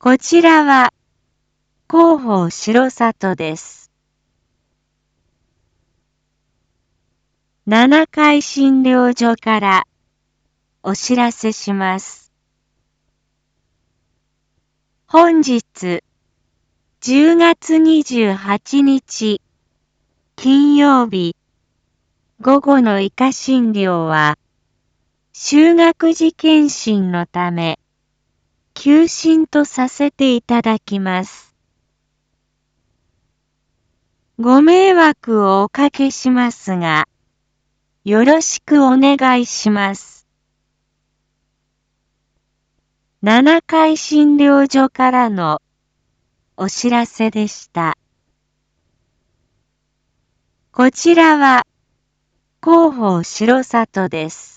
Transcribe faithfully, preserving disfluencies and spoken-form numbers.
こちらは広報城里です。ななかい診療所からお知らせします。本日じゅうがつにじゅうはちにち金曜日午後の医科診療は就学時検診のため休診とさせていただきます。ご迷惑をおかけしますが、よろしくお願いします。ななかい診療所からのお知らせでした。こちらは広報城里です。